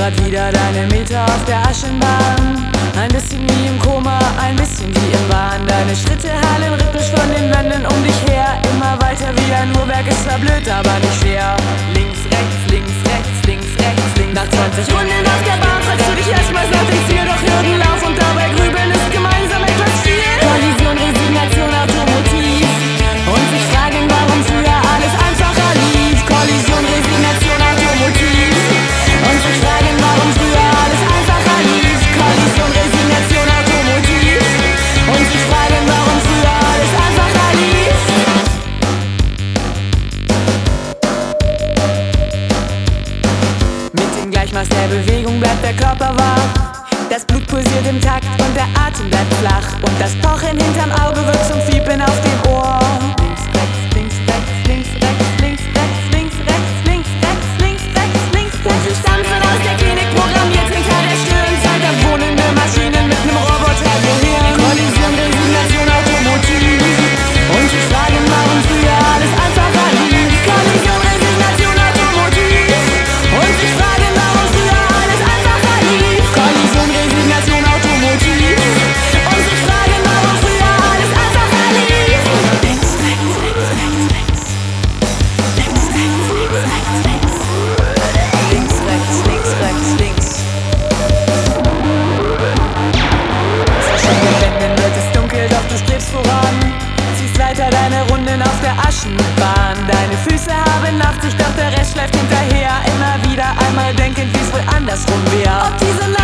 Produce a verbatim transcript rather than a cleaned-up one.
grad wieder deine Meter auf der Aschenbahn. Ein bisschen wie im Koma, ein bisschen wie im Wahn. Deine Schritte hallen rhythmisch von den Wänden um dich her. Immer weiter wie ein Uhrwerk, ist zwar blöd, aber nicht schwer. Links, rechts, links, rechts, links, rechts, links. Nach zwanzig Runden auf der Bahn fragst du dich erstmals nach dem Ziel. Doch Hürdenlauf und dabei grübeln ist gemeinsam etwas viel. Kollision, Resignation, Automotiv. Und sich fragen, warum früher alles einfacher lief. Kollision, Resignation, Automotiv. Und sich fragen, warum früher alles einfacher lief. Kollision, Resignation, Automotiv. Und sich fragen, warum früher alles einfacher lief. Mit dem Gleichmaß der Bewegung bleibt der Körper wach. Das Blut pulsiert im Takt und der Atem bleibt flach. Und das Pochen hinterm Auge wird zum Fiepen auf dem Ohr. Links, rechts, links, rechts, links, rechts, links, rechts, links, rechts, links, rechts, links, rechts. Und wir stampfen aus der Klinik, programmiert hinter der Stirnzeit. Da wohnende Maschinen mit nem Robotergehirn. Kollision, Resignation, Automotiv. Und sie fragen, warum früher alles einfacher lief. Kollision, Resignation, Automotiv. Und sie fragen, warum früher alles einfacher lief. Kollision, Resignation, Automotiv. Und sie fragen, warum früher alles einfacher lief. Links, rechts, rechts, rechts, rechts. Links, rechts, rechts, rechts, rechts. Links, rechts, links, rechts, links. Zwischen den Wänden wird es dunkel, doch du strebst voran. Ziehst weiter deine Runden auf der Aschenbahn. Deine Füße haben Nachtsicht, doch der Rest schleift hinterher. Immer wieder einmal denkend, wie's wohl andersrum wär. Ob diese